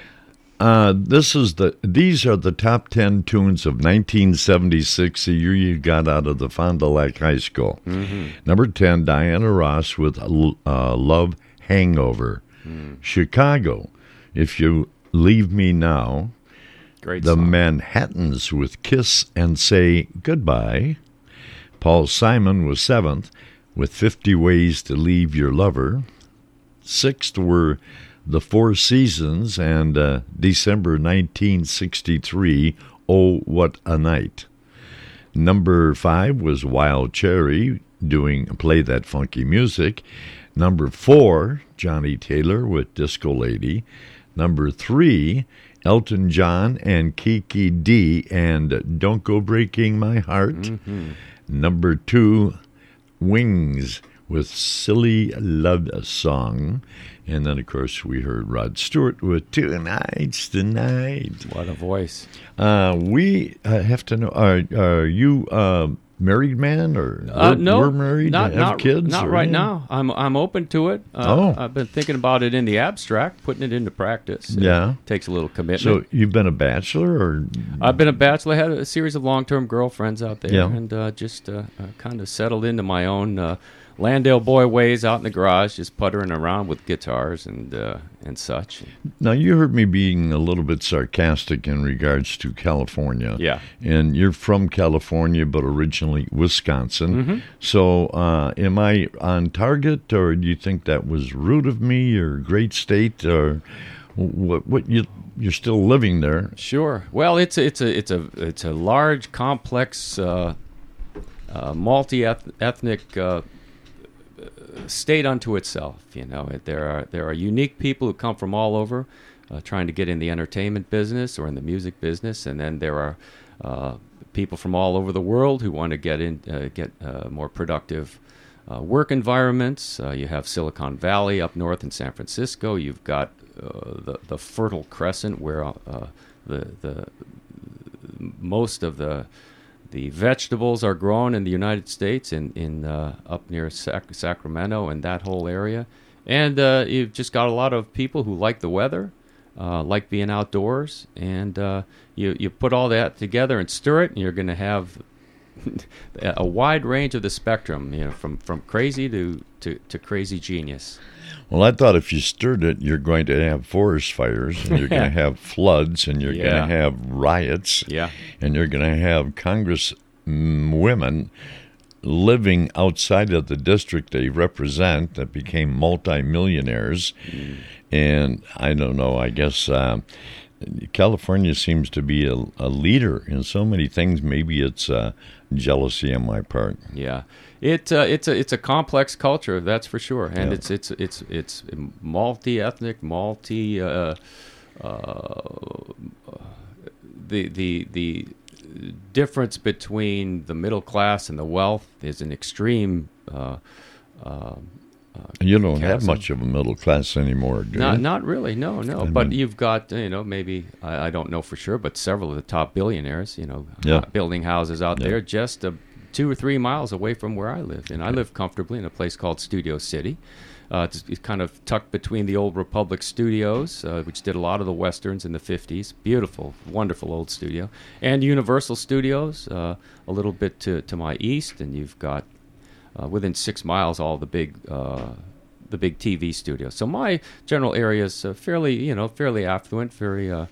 These are the top 10 tunes of 1976, the year you got out of the Fond du Lac High School. Mm-hmm. Number 10, Diana Ross with Love Hangover. Chicago, If You Leave Me Now. great The song. Manhattans with Kiss and Say Goodbye. Paul Simon was 7th with 50 Ways to Leave Your Lover. 6th were The Four Seasons and December 1963, Oh, What a Night. Number 5 was Wild Cherry doing Play That Funky Music. Number 4, Johnny Taylor with Disco Lady. Number 3, Elton John and Kiki D and Don't Go Breaking My Heart. Mm-hmm. Number 2, Wings with Silly Love Song. And then, of course, we heard Rod Stewart with Two Nights Tonight. What a voice. We have to know, are you married man or No, we're married? Have kids? Not or right anything? now. I'm open to it. I've been thinking about it in the abstract, putting it into practice. Yeah. It takes a little commitment. So you've been a bachelor, or I've been a bachelor, had a series of long-term girlfriends out there, Yeah. and just kind of settled into my own Landale boy ways out in the garage, just puttering around with guitars and such. now you heard me being a little bit sarcastic in regards to California. Yeah. And you're from California, but originally Wisconsin. Mm-hmm. So am I on target, or do you think that was rude of me, or great state, or what you're still living there? Sure. Well, it's a large, complex, multi-ethnic state unto itself. You know, there are unique people who come from all over, trying to get in the entertainment business or in the music business, and then there are people from all over the world who want to get more productive work environments. You have Silicon Valley up north in San Francisco. You've got the Fertile Crescent, where the most of the vegetables are grown in the United States, in up near Sacramento and that whole area. And you've just got a lot of people who like the weather, like being outdoors, and you put all that together and stir it, and you're going to have a wide range of the spectrum, you know, from crazy to crazy genius. Well, I thought if you stirred it, you're going to have forest fires, and you're going to have floods, and you're going to have riots, Yeah. and you're going to have Congress women living outside of the district they represent that became multimillionaires. And I don't know, I guess California seems to be a leader in so many things. Maybe it's jealousy on my part. Yeah, it's a complex culture, that's for sure, and Yeah. it's multi-ethnic, the difference between the middle class and the wealth is an extreme. You don't have Chasm. much of a middle class anymore, do you? Not really, no. But you've got, maybe, I don't know for sure, but several of the top billionaires, Yeah. building houses out Yeah. there just 2 or 3 miles away from where I live. And I live comfortably in a place called Studio City. It's kind of tucked between the old Republic Studios, which did a lot of the westerns in the 50s. Beautiful, wonderful old studio. And Universal Studios, a little bit to my east. And you've got, within 6 miles, all the big TV studios. So my general area is fairly affluent, very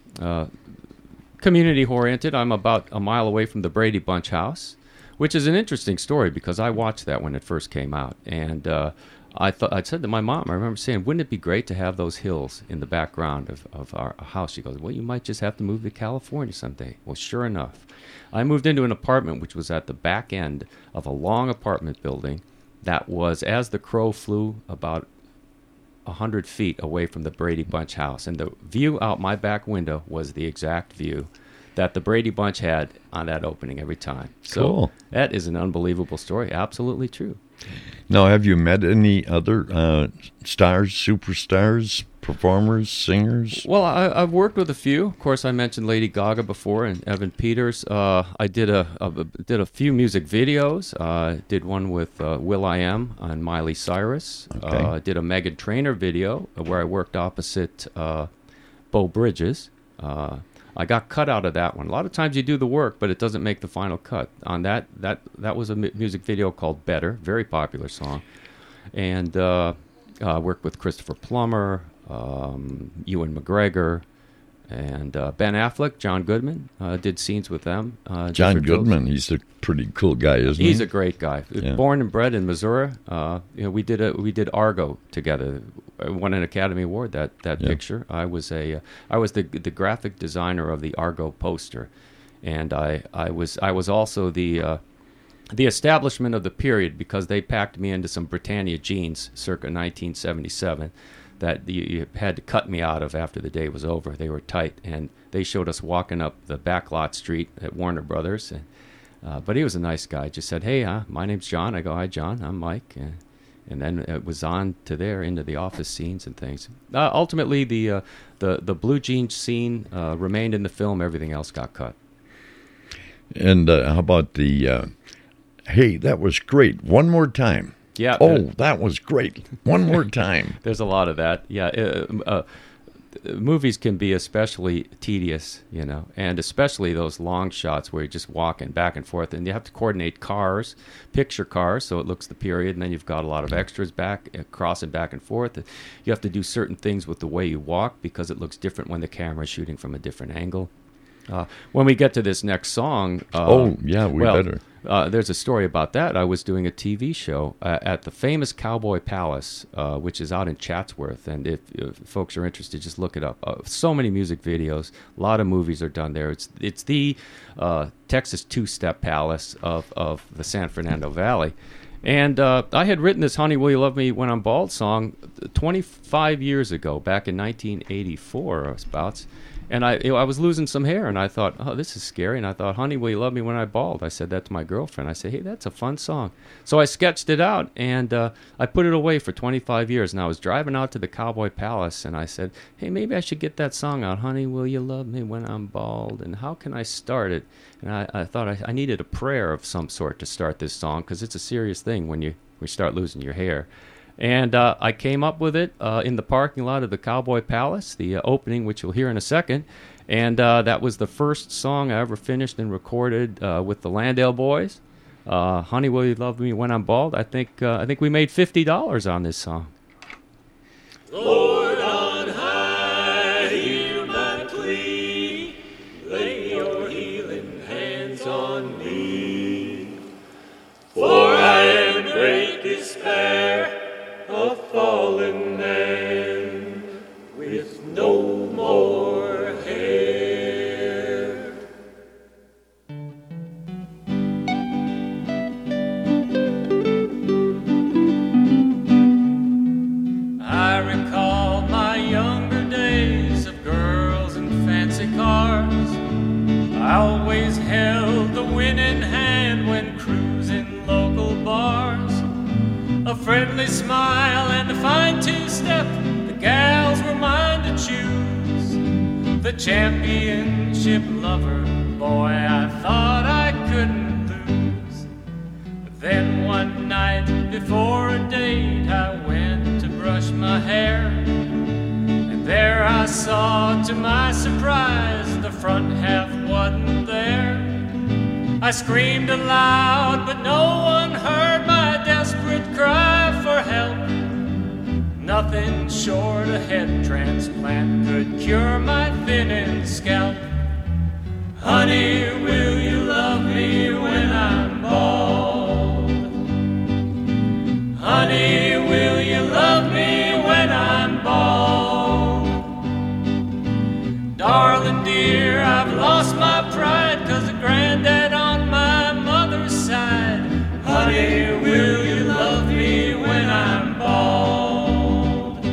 community-oriented. I'm about a mile away from the Brady Bunch house, which is an interesting story because I watched that when it first came out. And I said to my mom, I remember saying, wouldn't it be great to have those hills in the background of our house? She goes, well, you might just have to move to California someday. Well, sure enough, I moved into an apartment which was at the back end of a long apartment building that was, as the crow flew, about 100 feet away from the Brady Bunch house. And the view out my back window was the exact view that the Brady Bunch had on that opening every time. So Cool. That is an unbelievable story. Absolutely true. Now, have you met any other stars, superstars, performers, singers? Well, I've worked with a few. Of course, I mentioned Lady Gaga before and Evan Peters. I did a few music videos. Did one with will.i.am and Miley Cyrus. Okay. Did a Meghan Trainor video where I worked opposite Beau Bridges. I got cut out of that one. A lot of times you do the work, but it doesn't make the final cut. On that was a music video called Better, very popular song. And I worked with Christopher Plummer, Ewan McGregor, and Ben Affleck, John Goodman. Did scenes with them. John different shows. Goodman, he's a pretty cool guy, isn't he? He's a great guy. Yeah. Born and bred in Missouri. We did Argo together. I won an Academy Award that Yeah. picture. I was the graphic designer of the Argo poster, and I was also the establishment of the period because they packed me into some Britannia jeans circa 1977 that you had to cut me out of after the day was over. They were tight, and they showed us walking up the backlot street at Warner Brothers. But he was a nice guy. Just said, hey, my name's John. I go, hi, John. I'm Mike. And then it was on to there into the office scenes and things. Ultimately, the blue jeans scene remained in the film. Everything else got cut. And how about the, hey, that was great. One more time. Yeah. Oh, that was great. One more time. There's a lot of that. Yeah. Movies can be especially tedious, and especially those long shots where you're just walking back and forth, and you have to coordinate picture cars, so it looks the period, and then you've got a lot of extras crossing back and forth. You have to do certain things with the way you walk because it looks different when the camera is shooting from a different angle. When we get to this next song... better. There's a story about that. I was doing a TV show at the famous Cowboy Palace, which is out in Chatsworth. And if folks are interested, just look it up. So many music videos. A lot of movies are done there. It's the Texas two-step palace of the San Fernando Valley. And I had written this Honey, Will You Love Me When I'm Bald song 25 years ago, back in 1984 or abouts. And I was losing some hair, and I thought, oh, this is scary. And I thought, Honey, Will You Love Me When I'm Bald? I said that to my girlfriend. I said, hey, that's a fun song. So I sketched it out, and I put it away for 25 years. And I was driving out to the Cowboy Palace, and I said, hey, maybe I should get that song out, Honey, Will You Love Me When I'm Bald? And how can I start it? And I thought I needed a prayer of some sort to start this song, because it's a serious thing when you start losing your hair. And I came up with it in the parking lot of the Cowboy Palace, the opening, which you'll hear in a second. And that was the first song I ever finished and recorded with the Landale Boys. Honey, Will You Love Me When I'm Bald? I think we made $50 on this song. Lord on high, hear my plea. Lay your healing hands on me. For I am great despair, a fallen man with no more hair. I recall my younger days of girls and fancy cars. I always held the winning hand when cruising local bars. A friendly smile and a fine two-step, the gals were mine to choose. The championship lover, boy, I thought I couldn't lose. But then one night before a date, I went to brush my hair. And there I saw, to my surprise, the front half wasn't there. I screamed aloud, but no one heard my desperate cry for help. Nothing short of head transplant could cure my thinning scalp. Honey, will you love me when I'm bald? Honey, will you love me when I'm bald? Darling dear, I've lost my pride 'cause of granddad on my mother's side. Honey, will you love me when I'm bald?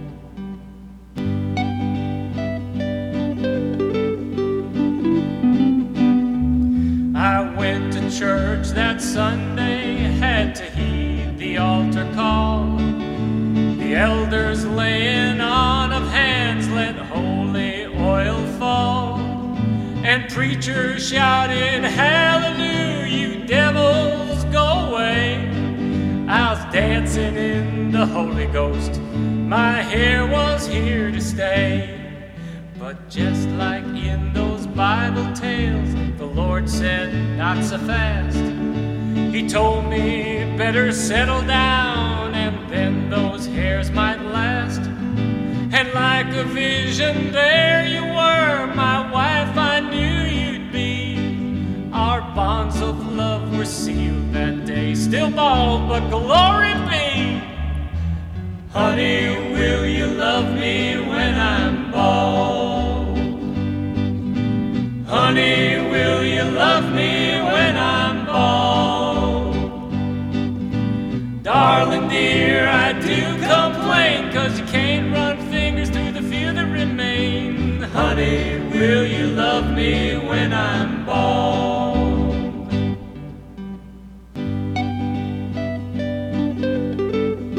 I went to church that Sunday, had to heed the altar call. The elders laying on of hands let holy oil fall. And preachers shouted, hallelujah, you devils, go away. I was dancing in the Holy Ghost, my hair was here to stay. But just like in those Bible tales, the Lord said, not so fast. He told me, better settle down, and then those hairs might last. And like a vision, there you were, my wife I knew you'd be. Our bonds of love were sealed that day, still bald, but glory be. Honey, will you love me when I'm bald? Honey, will you love me when I'm bald? Darling dear, I do complain, 'cause you can't run fingers through the few that remain. Honey, will you love me when I'm bald?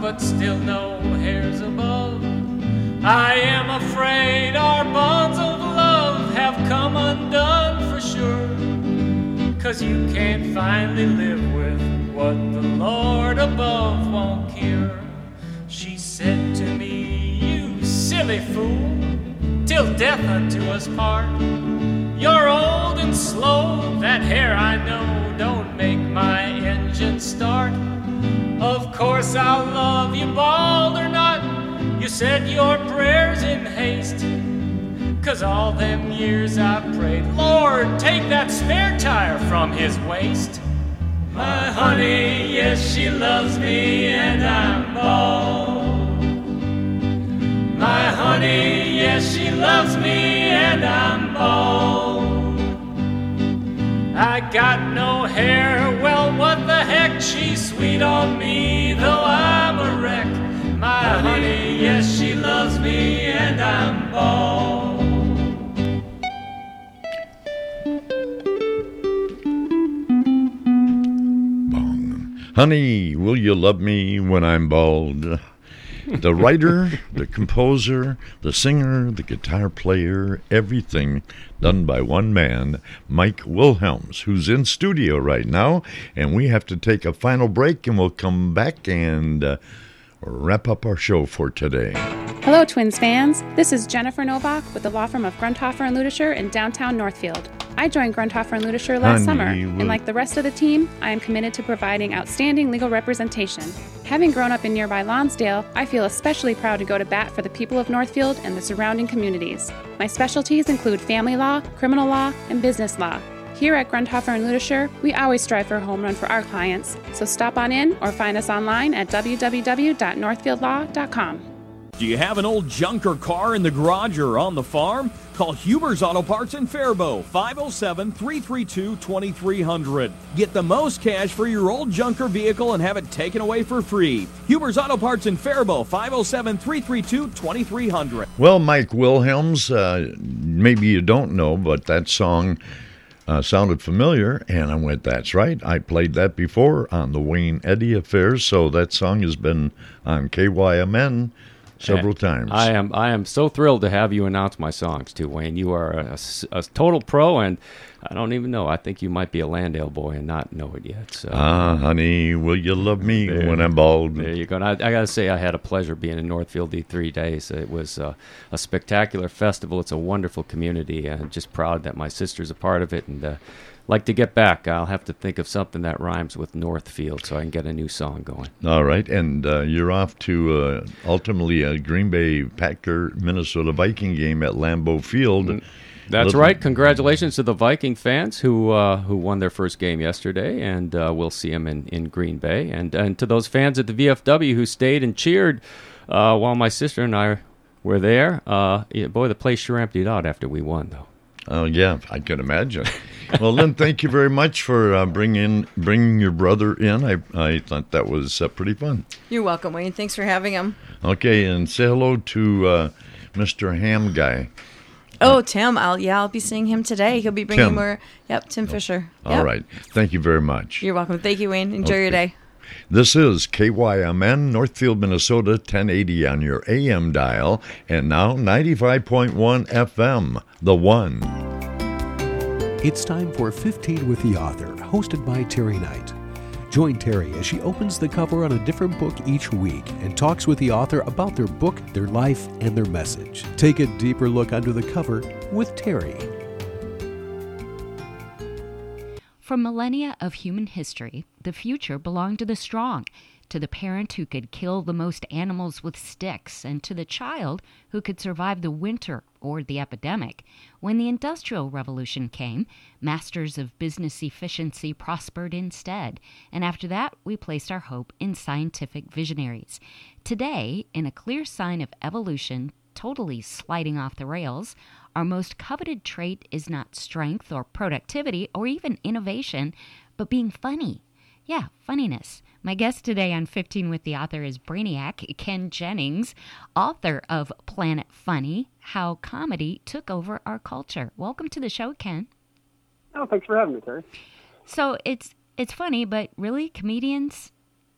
but still no hairs above. I am afraid our bonds of love have come undone for sure, 'cause you can't finally live with what the Lord above won't cure. She said to me, you silly fool, till death unto us part. You're old and slow, that hair I know don't make my engine start. Of course I'll love you bald or not, you said your prayers in haste, 'cause all them years I prayed, Lord, take that spare tire from his waist. My honey, yes, she loves me and I'm bald. My honey, yes, she loves me and I'm bald. I got no hair, well, what the heck, she's sweet on me, though I'm a wreck. My honey, yes, she loves me and I'm bald. Honey, will you love me when I'm bald? The writer, the composer, the singer, the guitar player, everything done by one man, Mike Wilhelms, who's in studio right now. And we have to take a final break, and we'll come back and wrap up our show for today. Hello, Twins fans. This is Jennifer Novak with the law firm of Grundhofer and Ludischer in downtown Northfield. I joined Grundhofer and Ludischer last summer, and like the rest of the team, I am committed to providing outstanding legal representation. Having grown up in nearby Lonsdale, I feel especially proud to go to bat for the people of Northfield and the surrounding communities. My specialties include family law, criminal law, and business law. Here at Grundhofer and Ludischer, we always strive for a home run for our clients, so stop on in or find us online at www.northfieldlaw.com. Do you have an old junker car in the garage or on the farm? Call Huber's Auto Parts in Faribault, 507-332-2300. Get the most cash for your old junker vehicle and have it taken away for free. Huber's Auto Parts in Faribault, 507-332-2300. Well, Mike Wilhelms, maybe you don't know, but that song sounded familiar, and I went, that's right. I played that before on the Wayne Eddy Affair, so that song has been on KYMN several times. I am so thrilled to have you announce my songs too, Wayne. You are a total pro, and I don't even know. I think you might be a Landale boy and not know it yet. So. Honey, will you love me when I'm bald? There you go. And I got to say, I had a pleasure being in Northfield these 3 days. It was a spectacular festival. It's a wonderful community, and just proud that my sister's a part of it, and like to get back. I'll have to think of something that rhymes with Northfield so I can get a new song going. All right, and you're off to ultimately a Green Bay Packer Minnesota Viking game at Lambeau Field. That's right. Congratulations to the Viking fans who won their first game yesterday, and we'll see them in Green Bay. And to those fans at the VFW who stayed and cheered while my sister and I were there, boy, the place sure emptied out after we won, though. Oh, yeah, I can imagine. Well, Lynn, thank you very much for bringing your brother in. I thought that was pretty fun. You're welcome, Wayne. Thanks for having him. Okay, and say hello to Mr. Ham Guy. Oh, Tim. I'll be seeing him today. He'll be bringing more. Yep, Tim Fisher. Yep. All right. Thank you very much. You're welcome. Thank you, Wayne. Enjoy your day. This is KYMN, Northfield, Minnesota, 1080 on your AM dial, and now 95.1 FM, The One. It's time for 15 with the Author, hosted by Terry Knight. Join Terry as she opens the cover on a different book each week and talks with the author about their book, their life, and their message. Take a deeper look under the cover with Terry. For millennia of human history, the future belonged to the strong, to the parent who could kill the most animals with sticks, and to the child who could survive the winter or the epidemic. When the Industrial Revolution came, masters of business efficiency prospered instead, and after that, we placed our hope in scientific visionaries. Today, in a clear sign of evolution totally sliding off the rails, our most coveted trait is not strength or productivity or even innovation, but being funny. Yeah, funniness. My guest today on 15 with the Author is Brainiac Ken Jennings, author of Planet Funny, How Comedy Took Over Our Culture. Welcome to the show, Ken. Oh, thanks for having me, Terry. So it's funny, but really, comedians,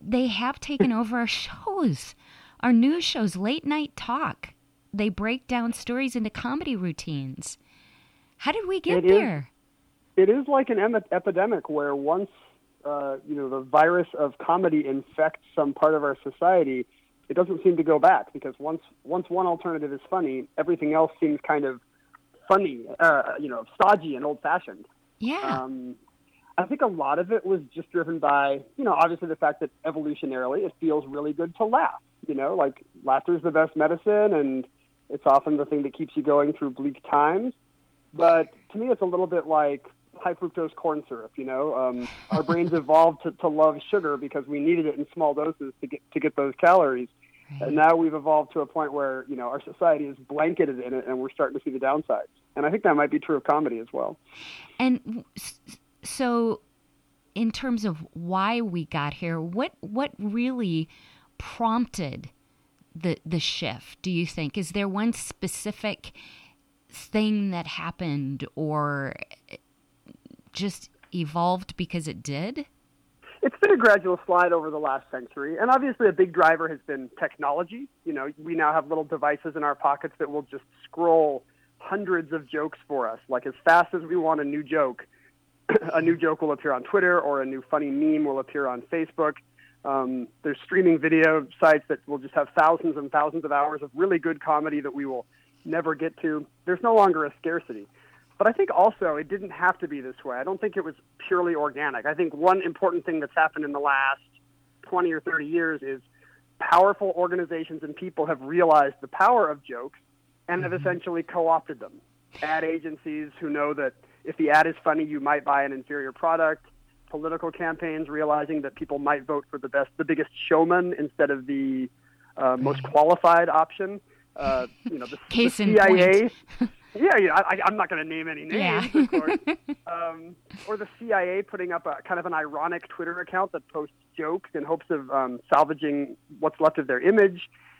they have taken over our shows, our news shows, late night talk. They break down stories into comedy routines. How did we get there? It is like an epidemic where once the virus of comedy infects some part of our society, it doesn't seem to go back, because once one alternative is funny, everything else seems kind of funny, stodgy and old-fashioned. Yeah. I think a lot of it was just driven by, obviously the fact that evolutionarily it feels really good to laugh. Like laughter is the best medicine, and it's often the thing that keeps you going through bleak times. But to me, it's a little bit like high fructose corn syrup. Our brains evolved to love sugar because we needed it in small doses to get those calories. Right. And now we've evolved to a point where our society is blanketed in it, and we're starting to see the downsides. And I think that might be true of comedy as well. And so, in terms of why we got here, what really prompted the shift? Do you think? Is there one specific thing that happened, or just evolved because it did? It's been a gradual slide over the last century, and obviously a big driver has been technology. We now have little devices in our pockets that will just scroll hundreds of jokes for us. Like, as fast as we want a new joke will appear on Twitter, or a new funny meme will appear on Facebook. There's streaming video sites that will just have thousands and thousands of hours of really good comedy that we will never get to. There's no longer a scarcity. But I think also it didn't have to be this way. I don't think it was purely organic. I think one important thing that's happened in the last 20 or 30 years is powerful organizations and people have realized the power of jokes and have essentially co-opted them. Ad agencies who know that if the ad is funny, you might buy an inferior product. Political campaigns realizing that people might vote for the biggest showman instead of the most qualified option. The CIA. I'm not going to name any names, of course. Or the CIA putting up a kind of an ironic Twitter account that posts jokes in hopes of salvaging what's left of their image.